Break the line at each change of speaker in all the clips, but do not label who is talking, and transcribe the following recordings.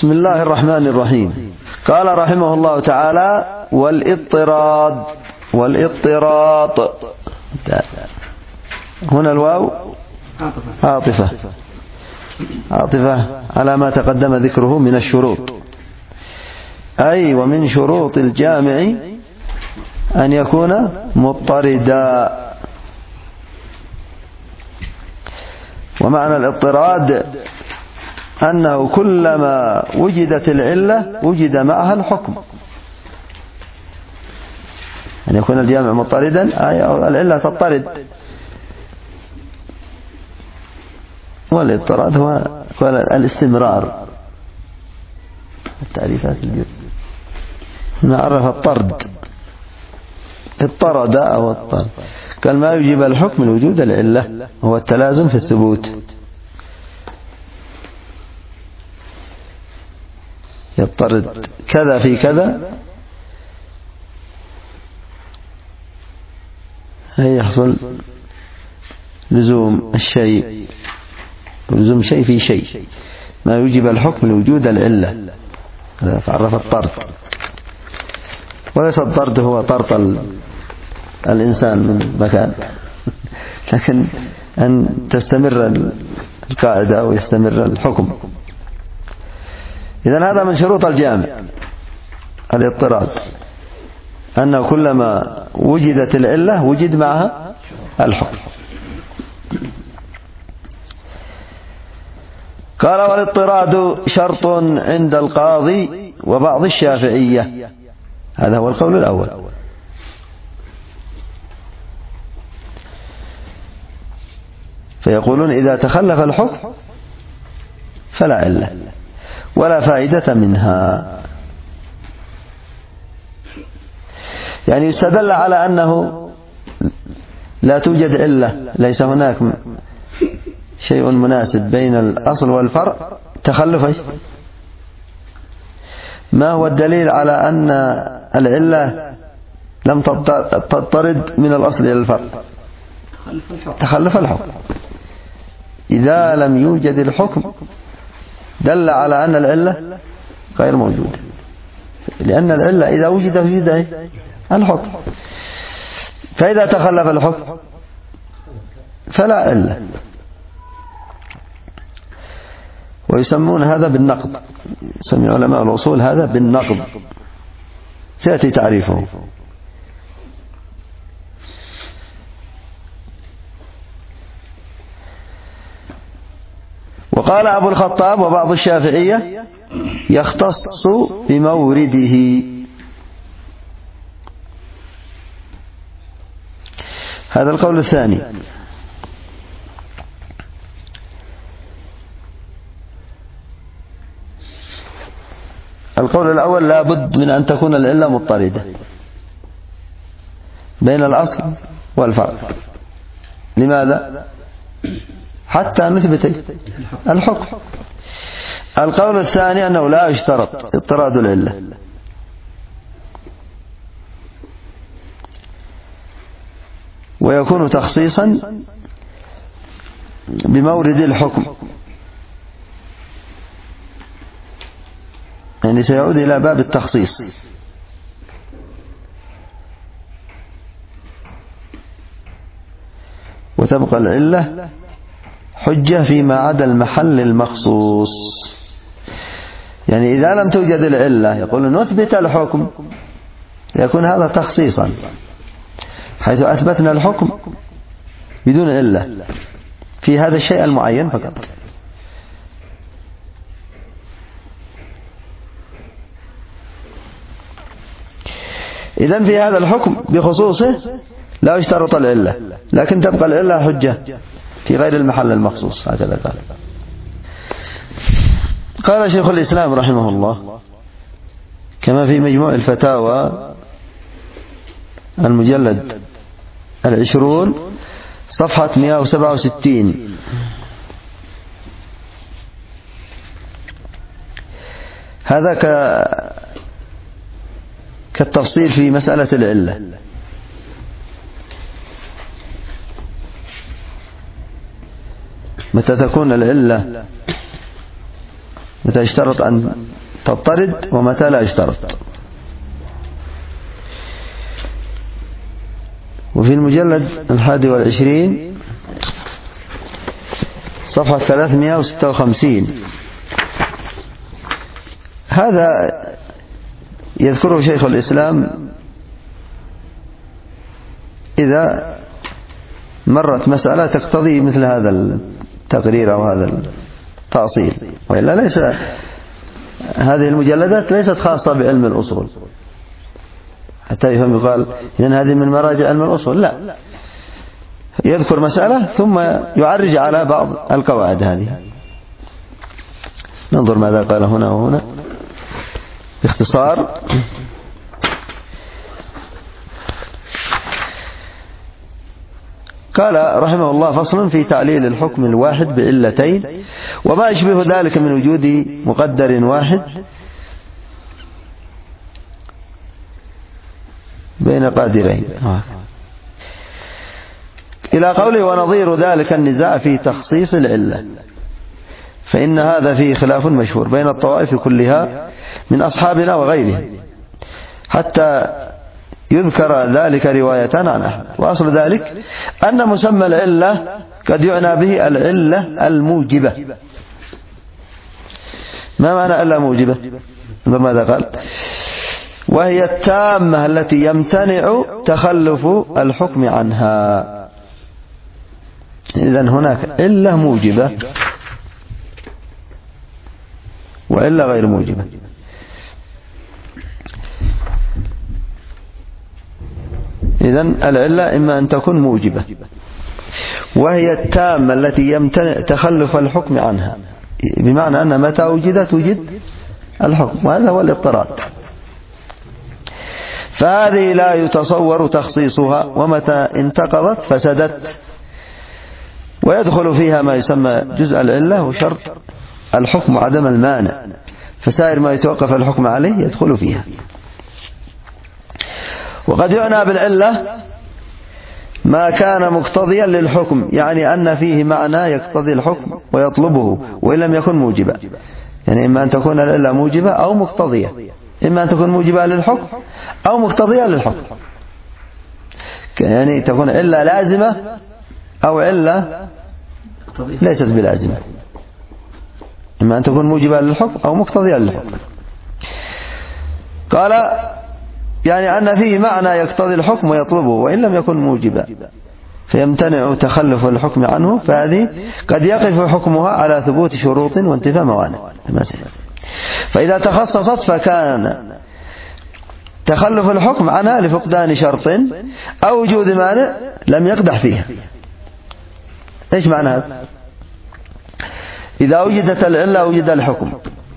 بسم الله الرحمن الرحيم. قال رحمه الله تعالى: والاضطراد. هنا الواو عاطفة على ما تقدم ذكره من الشروط، أي ومن شروط الجامع أن يكون مضطردا. ومعنى الاضطراد أنه كلما وجدت العلة وجد معها الحكم، أن يكون الجامع مضطردا أي العلة تضطرد. والاضطراد هو الاستمرار. التعريفات هنا عرف الطرد، اضطرد أو اضطرد. قال: ما يجيب الحكم لوجود العلة هو التلازم في الثبوت. يضطرد كذا في كذا، هي يحصل لزوم الشيء، لزوم شيء في شيء. ما يوجب الحكم لوجود العلة، فعرف الطرد. وليس الطرد هو طرد الإنسان من مكان، لكن أن تستمر القاعدة أو يستمر الحكم. إذن هذا من شروط الجامع الاضطراد، أنه كلما وجدت العلة وجد معها الحكم. قال: والاضطراد شرط عند القاضي وبعض الشافعية. هذا هو القول الأول. فيقولون: إذا تخلف الحكم فلا علة ولا فائدة منها. يعني يستدل على أنه لا توجد علة، ليس هناك شيء مناسب بين الأصل والفرع، تخلف. ما هو الدليل على أن العلة لم تضطرد من الأصل إلى الفرع؟ تخلف الحكم. إذا لم يوجد الحكم دل على أن العلة غير موجودة، لأن العلة إذا وجد الحكم. فإذا تخلف الحكم فلا علة. ويسمون هذا بالنقض، يسمي علماء الأصول هذا بالنقض، سيأتي تعريفه. وقال أبو الخطاب وبعض الشافعية: يختص بمورده. هذا القول الثاني. القول الأول: لا بد من أن تكون العلة مضطردة بين الأصل والفرع. لماذا؟ حتى نثبت الحكم. القول الثاني أنه لا يشترط اضطراد العلة، ويكون تخصيصا بمورد الحكم، يعني سيعود إلى باب التخصيص. وتبقى العلة حجة فيما عدا المحل المخصوص. يعني إذا لم توجد العلة يقول نثبت الحكم، يكون هذا تخصيصا، حيث أثبتنا الحكم بدون علة في هذا الشيء المعين فقط. إذن في هذا الحكم بخصوصه لا يشترط العلة، لكن تبقى العلة حجة في غير المحل المخصوص. هكذا قال. قال شيخ الإسلام رحمه الله كما في مجموع الفتاوى المجلد 20 صفحة 167: هذا كالتفصيل في مسألة العلة. متى تكون العلة، متى يشترط أن تضطرد ومتى لا يشترط. وفي المجلد 21 صفحة 356 هذا يذكره شيخ الإسلام إذا مرت مسألة تقتضي مثل هذا التقرير أو هذا التأصيل، وإلا ليس هذه المجلدات ليست خاصة بعلم الأصول حتى يفهم يقال إن هذه من مراجع علم الأصول، لا، يذكر مسألة ثم يعرج على بعض القواعد هذه. ننظر ماذا قال هنا وهنا باختصار. قال رحمه الله: فصل في تعليل الحكم الواحد بعلتين وما يشبه ذلك من وجود مقدر واحد بين قادرين، إلى قوله: ونظير ذلك النزاع في تخصيص العلة، فإن هذا فيه خلاف مشهور بين الطوائف كلها من أصحابنا وغيرهم، حتى يذكر ذلك رواية عن أحمد. وأصل ذلك أن مسمى العلة قد يعنى به العلة الموجبة. ما معنى علة موجبة؟ انظر ماذا قال: وهي التامة التي يمتنع تخلف الحكم عنها. إذن هناك علة موجبة وعلة غير موجبة. إذن العلة إما أن تكون موجبة، وهي التامة التي يمتنع تخلف الحكم عنها، بمعنى أن متى وجدت وجد الحكم، وهذا هو الاضطراد. فهذه لا يتصور تخصيصها، ومتى انتقضت فسدت. ويدخل فيها ما يسمى جزء العلة وشرط الحكم عدم المانع، فسائر ما يتوقف الحكم عليه يدخل فيها. وقد يعنى بالعلة ما كان مقتضيا للحكم، يعني أن فيه معنى يقتضي الحكم ويطلبه وإن لم يكن موجبا. يعني إما أن تكون العلة موجبة أو مقتضية، إما أن تكون موجبة للحكم أو مقتضية للحكم، يعني تكون علة لازمة أو علة ليست بلازمة، إما أن تكون موجبة للحكم أو مقتضية للحكم. قال: يعني أن فيه معنى يقتضي الحكم ويطلبه وإن لم يكن موجبا، فيمتنع تخلف الحكم عنه، فهذه قد يقف حكمها على ثبوت شروط وانتفاء موانع. فإذا تخصصت فكان تخلف الحكم عنها لفقدان شرط أو وجود مانع لم يقدح فيها. إيش معنى هذا؟ إذا وجدت العلة وجد الحكم،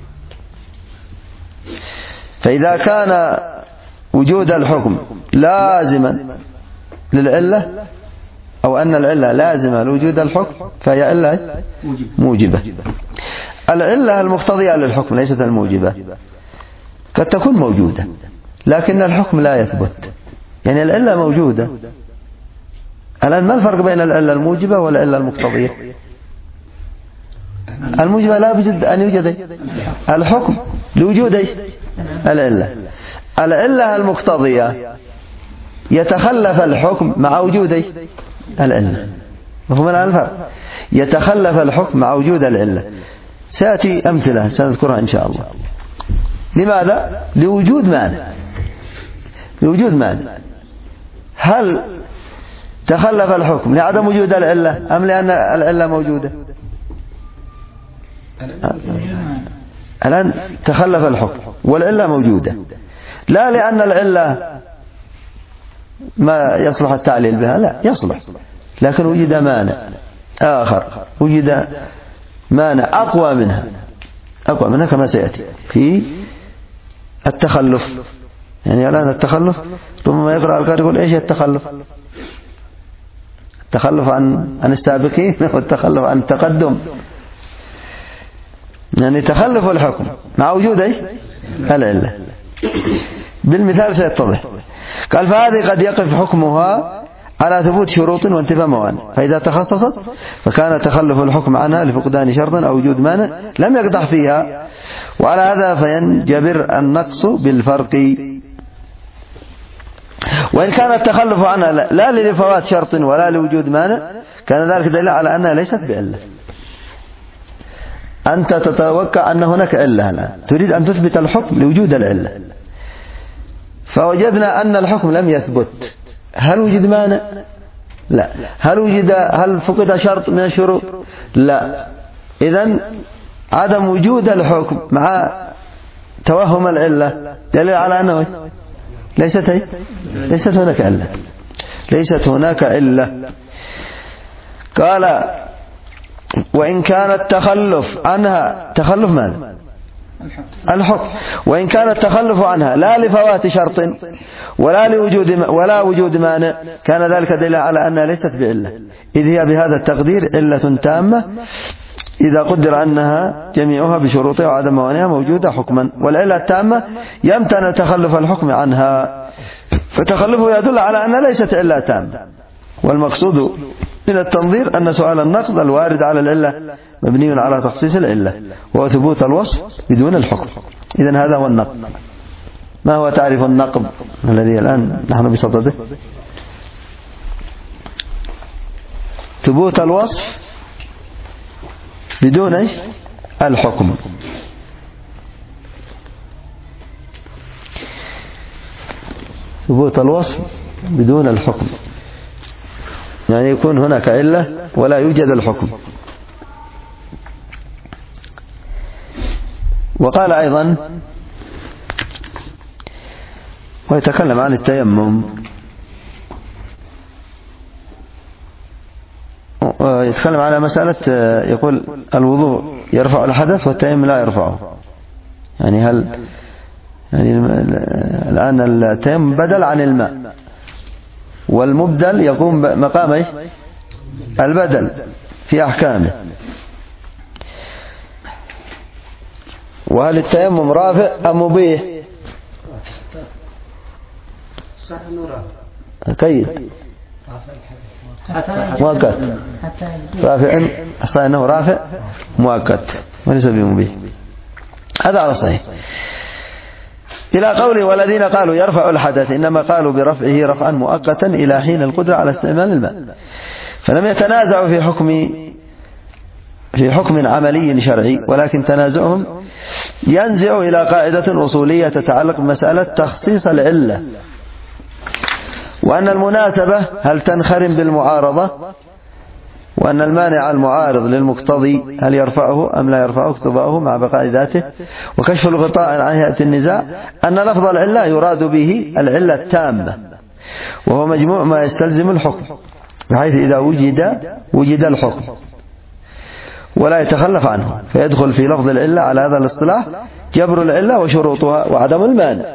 فإذا كان وجود الحكم لازما للعلة، أو أن العلة لازمة لوجود الحكم، فهي علة موجبة. العلة المقتضية للحكم ليست الموجبة، قد تكون موجودة لكن الحكم لا يثبت، يعني العلة موجودة. الآن ما الفرق بين العلة الموجبة والعلة المقتضية؟ الموجبة لا بد أن يوجد الحكم لوجود العلة. العلة المقتضية يتخلف الحكم مع وجود العلة. مفهوم الآن الفرق؟ يتخلف الحكم مع وجود العلة. سيأتي أمثلة سنذكرها إن شاء الله. لماذا؟ لوجود مانع. لوجود مانع. هل تخلف الحكم لعدم وجود العلة أم لأن العلة موجودة؟ الآن تخلف الحكم والعلة موجودة، لا لأن العلة ما يصلح التعليل بها، لا يصلح، لكن وجد مانع آخر، وجد مانع أقوى منها كما سيأتي في التخلف. يعني الآن التخلف ربما يقرأ القارئ يقول: إيش التخلف؟ التخلف عن السابقين والتخلف عن التقدم، يعني تخلف الحكم مع وجود العلة. بالمثال سيتضح. قال: فهذه قد يقف حكمها على ثبوت شروط وانتفاء موانع، فإذا تخصصت فكان تخلف الحكم عنها لفقدان شرط أو وجود مانع لم يقدح فيها، وعلى هذا فينجبر النقص بالفرق. وإن كان التخلف عنها لا لفوات شرط ولا لوجود مانع كان ذلك دليل على أنها ليست بعلة. أنت تتوقع أن هناك علة الآن، تريد أن تثبت الحكم لوجود العلة، فوجدنا أن الحكم لم يثبت. هل وجد مانع؟ لا. هل فقد شرط من الشروط؟ لا. إذن عدم وجود الحكم مع توهم العلة دليل على أنه ليست هناك علة، ليست هناك علة. قال وإن كان التخلف عنها، تخلف ماذا؟ الحكم. وإن كان التخلف عنها لا لفوات شرط ولا وجود مانع كان ذلك دليل على أنها ليست بعلة، إذ هي بهذا التقدير علة تامة إذا قدر أنها جميعها بشروطها وعدم موانعها موجودة حكما. والعلة التامة يمتنع تخلف الحكم عنها، فتخلفه يدل على أنها ليست علة تامة. والمقصود من التنظير أن سؤال النقض الوارد على العلة مبني على تخصيص العلة وهو ثبوت الوصف بدون الحكم. إذن هذا هو النقض. ما هو تعريف النقض الذي الآن نحن بصدده؟ ثبوت الوصف بدون الحكم. ثبوت الوصف بدون الحكم يعني يكون هناك علة ولا يوجد الحكم. وقال أيضا ويتكلم عن التيمم، يتكلم على مسألة يقول الوضوء يرفع الحدث والتيمم لا يرفعه. يعني الآن التيمم بدل عن الماء، والمبدل يقوم مقام البدل في أحكامه. وهل التيمم رافع أم مبيح؟ كيد مؤقت، رافع صحيح أنه رافع مؤقت وليس بمبيح، هذا على صحيح. إلى قوله والذين قالوا يرفع الحدث إنما قالوا برفعه رفعا مؤقتا إلى حين القدرة على استعمال الماء، فلم يتنازعوا في حكم عملي شرعي، ولكن تنازعهم ينزع إلى قاعدة أصولية تتعلق بمسألة تخصيص العلة، وأن المناسبة هل تنخرم بالمعارضة، وأن المانع المعارض للمقتضي هل يرفعه أم لا يرفعه اقتضاءه مع بقاء ذاته، وكشف الغطاء عن هيئة النزاع أن لفظ العلة يراد به العلة التامة، وهو مجموع ما يستلزم الحكم، بحيث إذا وجد الحكم ولا يتخلف عنه، فيدخل في لفظ العلة على هذا الاصطلاح جبر العلة وشروطها وعدم المانع،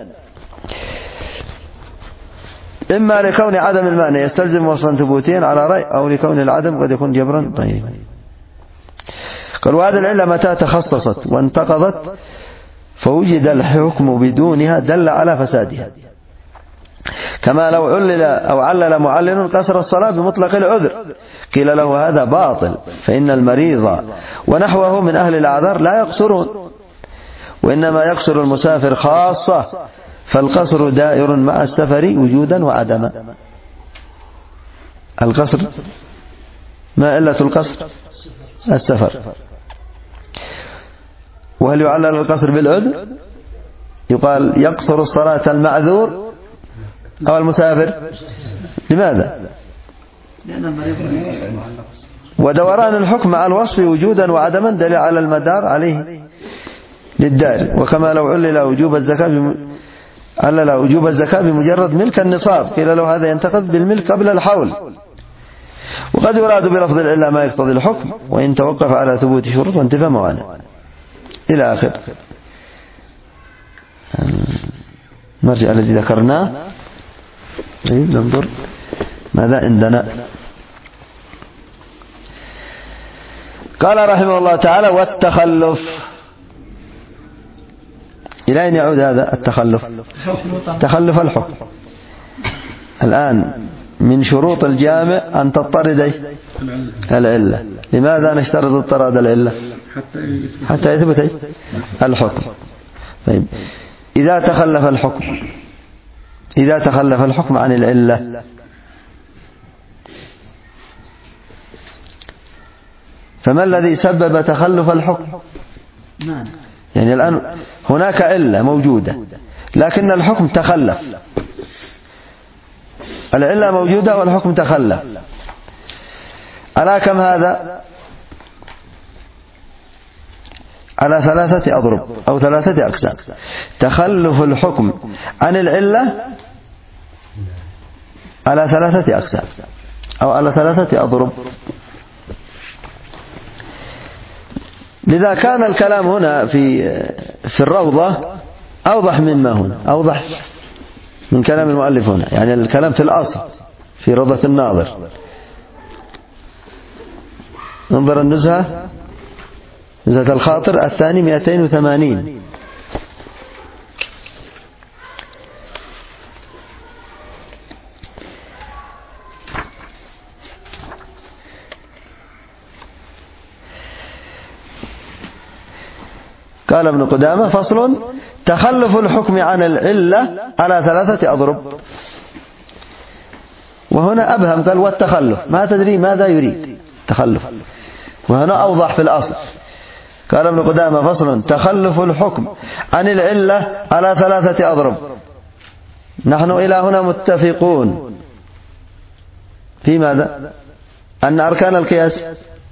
إما لكون عدم المانع يستلزم وصفا ثبوتيا على رأي، أو لكون العدم قد يكون جبرا طيبا. قال وهذه العلة متى تخصصت وانتقضت فوجد الحكم بدونها دل على فسادها، كما لو علل أو علل معلل قصر الصلاة بمطلق العذر قيل له هذا باطل، فإن المريض ونحوه من أهل الأعذار لا يقصرون، وإنما يقصر المسافر خاصة، فالقصر دائر مع السفر وجودا وعدما. القصر ما علة القصر؟ السفر. وهل يعلل القصر بالعذر؟ يقال يقصر الصلاة المعذور أو المسافر. لماذا؟ ودوران الحكم مع الوصف وجودا وعدما دليل على المدار عليه للدار، وكما لو علل وجوب الزكاة بمجرد ملك النصاب قيل له هذا ينتقد بالملك قبل الحول. وقد يراد بلفظ العلة ما يقتضي الحكم وإن توقف على ثبوت شروط وانتفاء موانع إلى آخر. المرجع الذي ذكرناه. طيب ننظر ماذا عندنا. قال رحمه الله تعالى والتخلف. إلى أين يعود هذا التخلف؟ تخلف الحكم. الآن من شروط الجامع أن تضطرد العلة. لماذا نشترط اضطراد العلة؟ حتى يثبت الحكم. طيب إذا تخلف الحكم عن العلة، فما الذي سبب تخلف الحكم؟ يعني الآن هناك علة موجودة لكن الحكم تخلف، العلة موجودة والحكم تخلف، على كم هذا؟ على 3 أضرب أو 3 أقسام. تخلف الحكم عن العلة على 3 أقسام أو على 3 أضرب. لذا كان الكلام هنا في الروضة أوضح مما هنا، أوضح من كلام المؤلف هنا، يعني الكلام في الأصل في روضة الناظر. انظر النزهة، نزهة الخاطر الثاني 280. قال ابن قدامة: فصل: تخلف الحكم عن العلة على 3 أضرب. وهنا أبهم، قال: والتخلف ما تدري ماذا يريد تخلف، وهنا أوضح في الأصل. قال ابن قدامة: فصل: تخلف الحكم عن العلة على 3 أضرب. نحن إلى هنا متفقون في ماذا؟ أن أركان القياس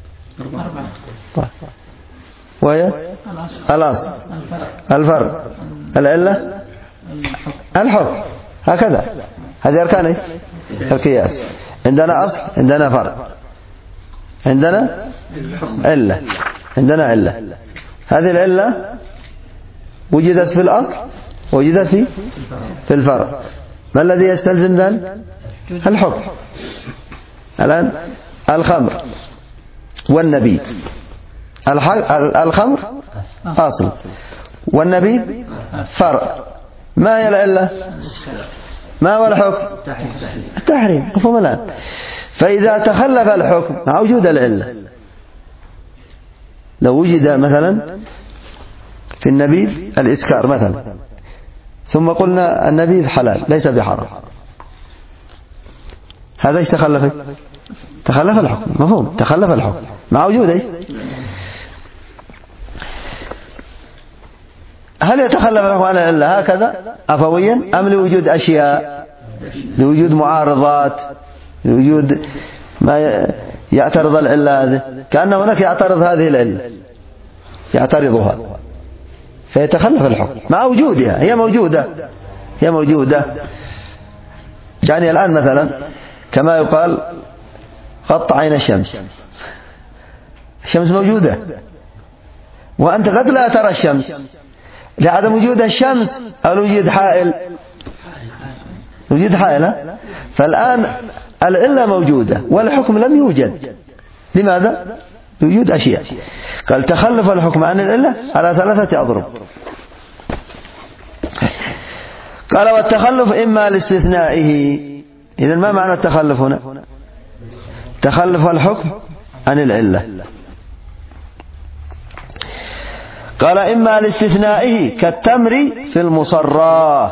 4، وهي الأصل، الفرق، العلة، الحكم، هكذا. هذه أركان القياس. عندنا أصل، عندنا فرق، عندنا علة، عندنا علة. هذه العلة وجدت في الأصل وجدت في الفرق. ما الذي يستلزم ذلك؟ الحكم. الآن الخمر والنبيذ، الخمر أصل والنبيذ فرق. ما هي العلة؟ ما هو الحكم؟ التحريم. مفهوم الآن؟ فإذا تخلف الحكم مع وجود العلة، لو وجد مثلا في النبيذ الإسكار مثلا، ثم قلنا النبيذ حلال ليس بحرام، هذا ايش تخلف؟ تخلف الحكم. مفهوم؟ تخلف الحكم مع وجود ايش؟ هل يتخلف الحكم عن العلة هكذا عفويا أم لوجود أشياء، لوجود معارضات، لوجود ما يعترض العلة هذه؟ كأن هناك يعترض هذه العلة، يعترضها فيتخلف الحكم مع وجودها. هي موجودة. يعني الآن مثلا كما يقال: غط عين الشمس. الشمس موجودة وأنت قد لا ترى الشمس لعدم وجود الشمس أو وجود حائل. وجود حائل. فالآن العلة موجودة والحكم لم يوجد. لماذا؟ لوجود أشياء. قال: تخلف الحكم عن العلة على 3 أضرب. قال: والتخلف إما لاستثنائه. إذن ما معنى التخلف هنا؟ تخلف الحكم عن العلة. قال: إما لاستثنائه كالتمر في المصرى.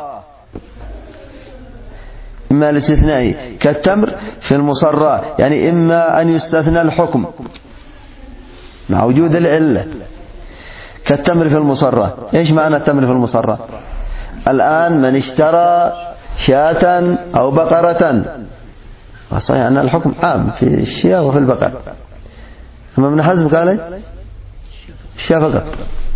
إما لاستثنائه كالتمر في المصرى، يعني إما أن يستثنى الحكم مع وجود العلة كالتمر في المصرى. إيش معنى التمر في المصرى؟ الآن من اشترى شاة أو بقرة، صحيح أن الحكم عام في الشياء وفي البقر، أما ابن حزم قال الشاة فقط.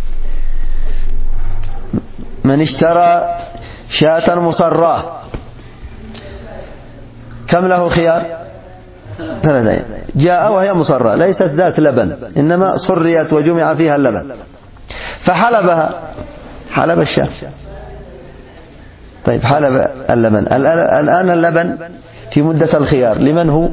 من اشترى شاة مصراه كم له خيار؟ 3. جاء وهي مصرة ليست ذات لبن، إنما صريت وجمع فيها اللبن فحلبها، حلب الشاة. طيب حلب اللبن. الآن اللبن في مدة الخيار لمن هو؟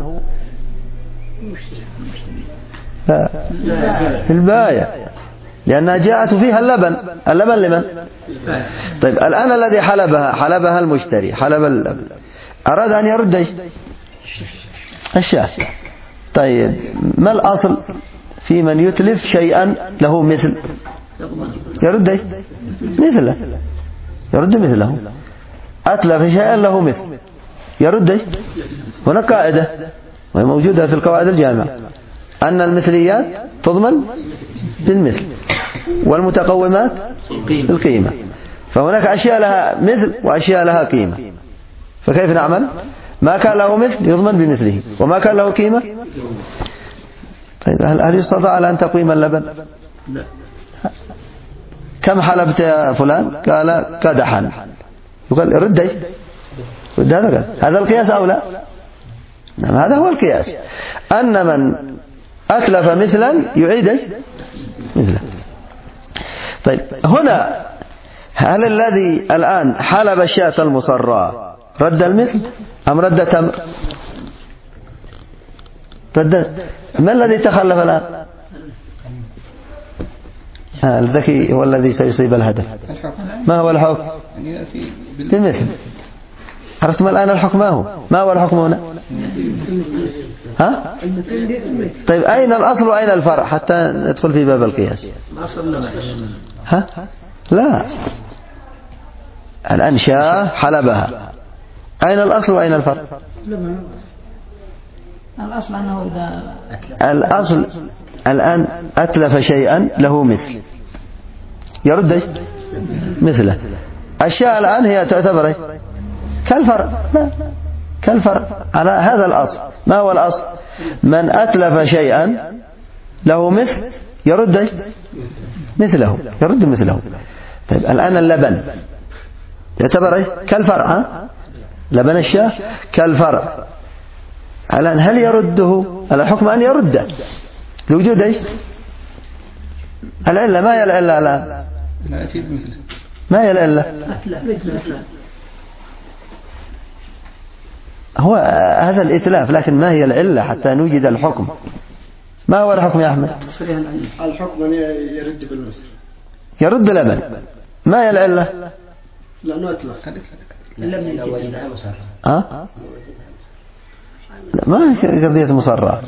لا، في البايع، لأنها جاءت فيها اللبن. اللبن لمن؟ طيب الآن الذي حلبها المشتري، حلب اللبن، أراد أن يرد الشاة. طيب ما الأصل في من يتلف شيئا له مثل يرد مثله، يرد مثله. أتلف شيئا له مثل يرد. هنا قاعدة وهي موجودة في القواعد الجامعة أن المثليات تضمن بالمثل والمتقومات بالقيمة. فهناك أشياء لها مثل وأشياء لها قيمة، فكيف نعمل؟ ما كان له مثل يضمن بمثله، وما كان له قيمة. طيب هل يستطاع على أن تقيم اللبن؟ لا. كم حلبت يا فلان؟ قال قدحا. يقول ردي هذا القياس أو لا؟ نعم هذا هو القياس، أن من أتلف مثلا يعيد مثله. طيب هنا هل الذي الآن حلب الشاة المصرى رد المثل أم رد تمر؟ ما الذي تخلف الآن؟ الذكي هو الذي سيصيب الهدف. ما هو الحكم؟ بمثل. عرفتم الآن الحكم ما هو الحكم هنا؟ ها؟ طيب أين الأصل وأين الفرع حتى ندخل في باب القياس؟ ها؟ لا، الآن شاة حلبها، أين الأصل وأين الفرع؟
الأصل أنه إذا
الأصل الآن أتلف شيئا له مثل يرد مثله. الشاة الآن هي تعتبر كالفرع، كالفرع على هذا الأصل. ما هو الأصل؟ من أتلف شيئا له مثل يرد مثله، يرد مثله. طيب الآن اللبن يعتبر كالفرع، لبن الشاة كالفرع. الآن هل يرده؟ الحكم أن يرده لوجود العلة. ما هي العلة الآن؟ ما هي العلة؟ هو هذا الإتلاف، لكن ما هي العلة حتى نوجد الحكم؟ ما هو الحكم يا أحمد؟
الحكم أن يرد بالمثل،
يرد لبن. ما هي العلة؟
لأنه أتلف.
ما هي قضية مصرة.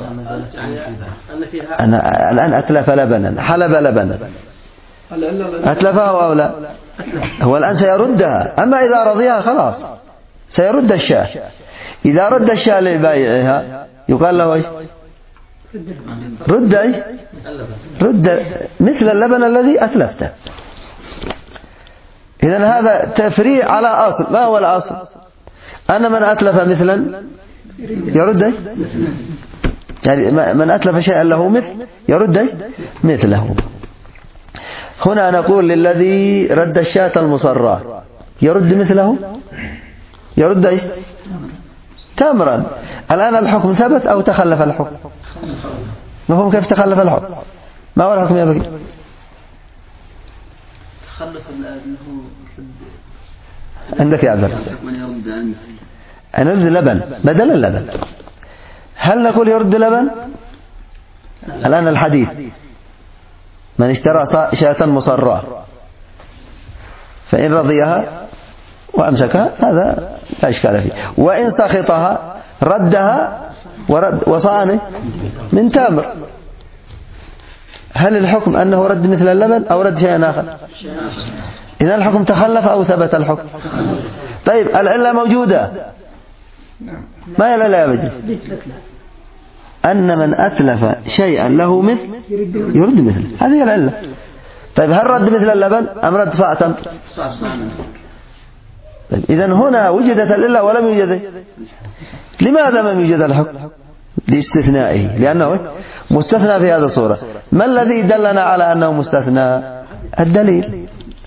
أنا الآن أتلف لبنا، حلب لبنا، أتلفه أو لا؟ هو الآن سيردها، أما إذا رضيها خلاص سيرد الشاة. إذا رد الشاة لبائعها يقال له رد مثل اللبن الذي أتلفته. إذن هذا تفريع على أصل. ما هو الأصل؟ أن من أتلف مثلا يرد يعني من أتلف شيئا له مثل يرد مثله. هنا نقول للذي رد الشاة المصرى يرد مثله، يرد تمرا. الآن الحكم ثبت أو تخلف الحكم؟ مفهوم كيف تخلف الحكم؟ ما هو الحكم يا بكي؟
تخلف أنه
عندك يا عبد الله أن يرد لبن بدل اللبن. هل نقول يرد لبن؟ الآن الحديث من اشترى شاة مصرى فإن رضيها وأمسكها هذا لا إشكال فيه، وإن سخطها ردها وصانه من تمر. هل الحكم أنه رد مثل اللبن أو رد شيئا آخر؟ إذا الحكم تخلف أو ثبت الحكم؟ طيب العلة موجودة. ما هي العلة يا بدر؟ أن من أتلف شيئا له مثل يرد مثل، هذه هي العلة. طيب هل رد مثل اللبن أم رد صاع تمر؟ طيب إذن هنا وجدت العلة ولم يوجد. لماذا لم يوجد الحكم؟ لاستثنائه، لأنه مستثنى في هذه الصورة. ما الذي دلنا على أنه مستثنى؟ الدليل،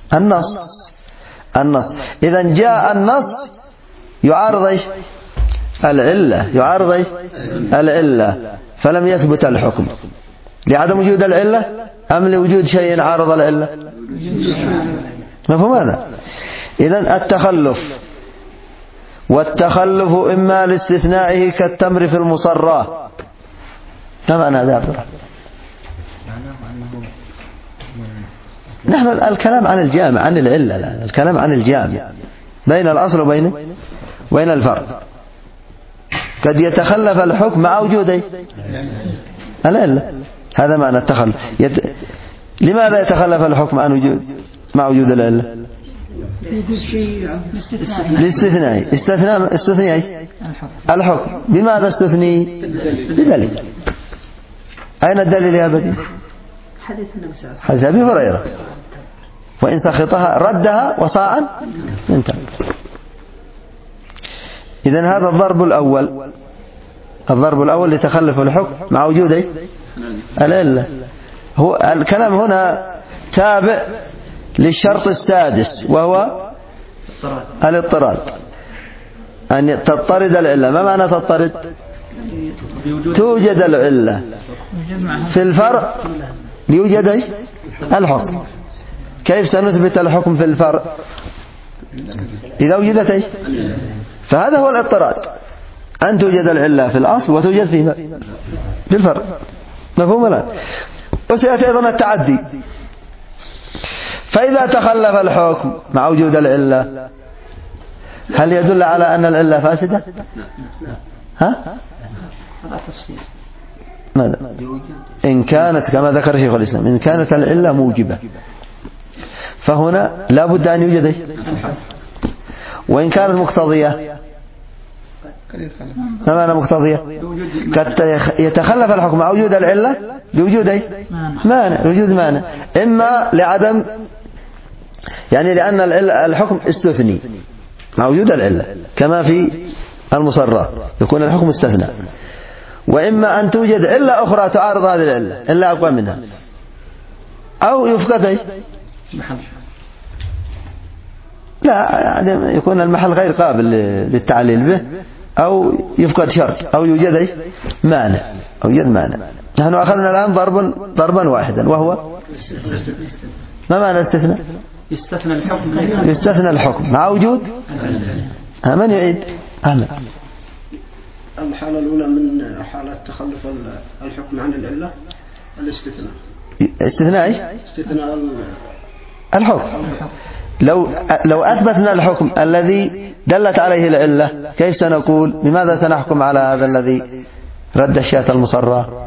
النص. إذن جاء النص يعارض العلة، يعارض العلة، فلم يثبت الحكم لعدم وجود العلة أم لوجود شيء عارض العلة؟ مفهوم هذا؟ إذن التخلف، والتخلف إما لاستثنائه كالتمر في المصرى. ما معنى هذا يا عبد الرحمن؟ نحن الكلام عن الجامع، عن العلة، لا. الكلام عن الجامع بين الأصل وبين الفرق. قد يتخلف الحكم مع وجود العلة. هذا معنى التخلف. لماذا يتخلف الحكم عن وجود مع وجود العلة؟ الاستثناء. استثني الحكم. بماذا استثني؟ بدليل. أين الدليل يا بدي؟ حديث أبي هريرة: وإن سخطها ردها وصاعا من تمر. إذن هذا الضرب الأول لتخلف الحكم مع وجود العلة. هو الكلام هنا تابع للشرط السادس، وهو الاضطراد، أن تضطرد العلة. ما معنى تضطرد؟ توجد العلة في الفرع ليوجد الحكم. كيف سنثبت الحكم في الفرع إذا وجدت فهذا هو الاضطراد، أن توجد العلة في الأصل وتوجد في الفرع. مفهوم الآن؟ وسيأتي أيضا التعدي. فإذا تخلف الحكم مع وجود العلة، هل يدل على أن العلة فاسدة؟ ها؟ ماذا؟ إن كانت كما ذكر شيخ الإسلام، إن كانت العلة موجبة، فهنا لا بد أن يوجد. وإن كانت مقتضية، ما معنى مقتضية؟ يتخلف الحكم مع وجود العلة لوجود مانع، لوجود مانع، إما لعدم، يعني لأن الحكم استثني مع وجود العلة كما في المصرات يكون الحكم استثنى، وإما أن توجد علة أخرى تعارض هذه العلة، إلا أقوى منها، أو يفقد لا، يعني يكون المحل غير قابل للتعليل به، أو يفقد شرط، أو يوجد مانع، أو يوجد مانع. نحن أخذنا الآن ضربا واحدا، وهو ما معنى استثناء؟ يستثنى الحكم مع وجود. من يعيد؟ أحمد.
الحالة الأولى من حالة تخلف الحكم عن العلة الاستثناء.
استثناء الحكم. لو أثبتنا الحكم الذي دلت عليه العلة، كيف سنقول؟ بماذا سنحكم على هذا الذي رد الشاة المصرة؟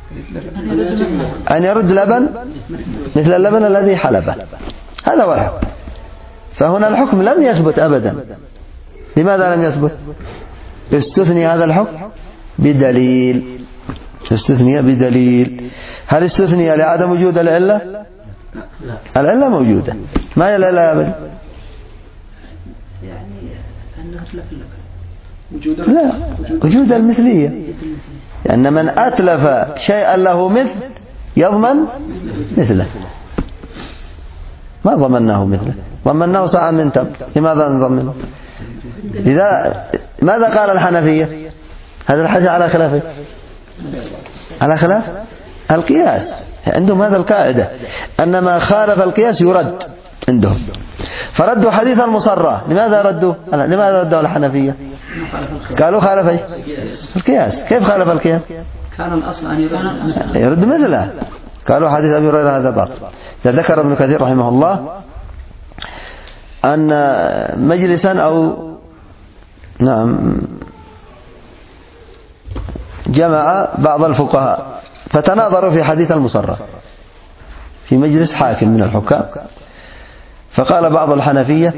أن يرد لبن مثل اللبن الذي حلبه. هذا هو الحكم. فهنا الحكم لم يثبت أبدا. لماذا لم يثبت؟ استثني هذا الحكم بدليل. استثني بدليل. هل استثني لعدم وجود العلة؟ العلة موجودة. ما هي العلة يا بني؟ لا، وجود المثلية، لأن من أتلف شيئا له مثل يضمن مثله. ما ضمناه مثله، ضمناه ساعة من تمر. لماذا نضمنه؟ ماذا قال الحنفية؟ هذا الحاجة على خلافه، على خلاف القياس. عندهم هذا القاعدة أن ما خالف القياس يرد عندهم، فردوا حديث المصرة. لماذا ردوا الحنفية؟ قالوا خالف القياس. كيف خالف القياس؟
كان الأصل أن
يرد مثله. قالوا حديث أبي هريرة هذا باطل. ذكر ابن كثير رحمه الله أن مجلسا جمع بعض الفقهاء فتناظروا في حديث المصرة في مجلس حاكم من الحكام، فقال بعض الحنفية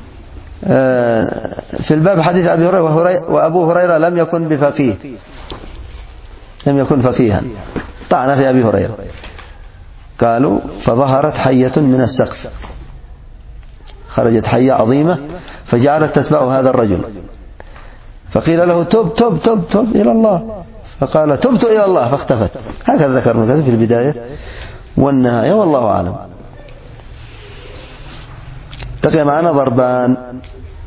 في الباب حديث أبي هريرة، وأبو هريرة لم يكن بفقيه، لم يكن فقيها، طعن في أبي هريرة. قالوا فظهرت حية من السقف، خرجت حية عظيمة فجعلت تتبع هذا الرجل، فقيل له تب إلى الله، فقال تبت إلى الله فاختفت. هكذا ذكر ابن كثير في البداية والنهاية، والله أعلم. بقي معنا ضربان.